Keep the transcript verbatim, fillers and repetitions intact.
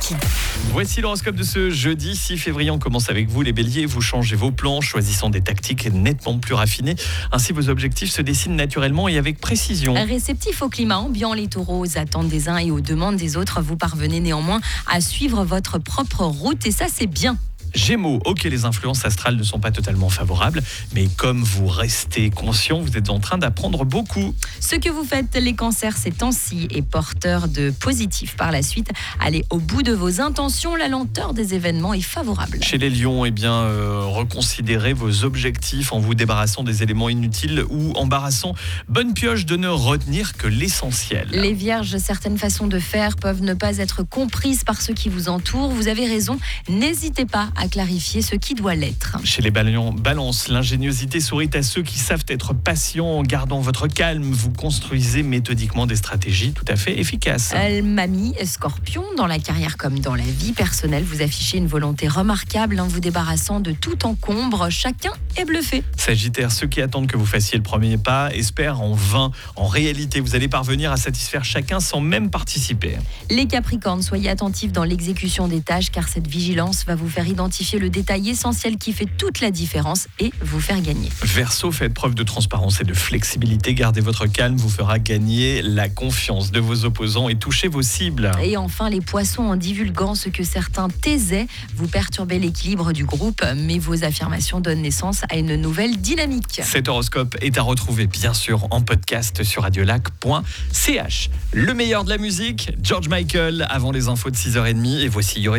qui. Voici l'horoscope de ce jeudi six février. On commence avec vous les béliers. Vous changez vos plans, choisissant des tactiques nettement plus raffinées. Ainsi, vos objectifs se dessinent naturellement et avec précision. Réceptif au climat ambiant, les taureaux, aux attentes des uns et aux demandes des autres, vous parvenez néanmoins à suivre votre propre route et ça c'est bien. Gémeaux, ok, les influences astrales ne sont pas totalement favorables, mais comme vous restez conscient, vous êtes en train d'apprendre beaucoup. Ce que vous faites, les cancers, ces temps-ci, est porteur de positif. Par la suite, allez au bout de vos intentions, la lenteur des événements est favorable. Chez les lions, eh bien, euh, reconsidérez vos objectifs en vous débarrassant des éléments inutiles ou embarrassants. Bonne pioche de ne retenir que l'essentiel. Les vierges, certaines façons de faire peuvent ne pas être comprises par ceux qui vous entourent. Vous avez raison, n'hésitez pas à clarifier ce qui doit l'être. Chez les balances, l'ingéniosité sourit à ceux qui savent être patients. En gardant votre calme, vous construisez méthodiquement des stratégies tout à fait efficaces. Euh, mamie, scorpion, dans la carrière comme dans la vie personnelle, vous affichez une volonté remarquable en vous débarrassant de tout encombre. Chacun est bluffé. Sagittaire, ceux qui attendent que vous fassiez le premier pas espèrent en vain. En réalité, vous allez parvenir à satisfaire chacun sans même participer. Les capricornes, soyez attentifs dans l'exécution des tâches car cette vigilance va vous faire identifier le détail essentiel qui fait toute la différence et vous faire gagner. Verseau, faites preuve de transparence et de flexibilité. Gardez votre calme, vous fera gagner la confiance de vos opposants et toucher vos cibles. Et enfin, les poissons, en divulguant ce que certains taisaient, vous perturbez l'équilibre du groupe, mais vos affirmations donnent naissance à une nouvelle dynamique. Cet horoscope est à retrouver bien sûr en podcast sur radiolac point c h. Le meilleur de la musique, George Michael, avant les infos de six heures trente. Et voici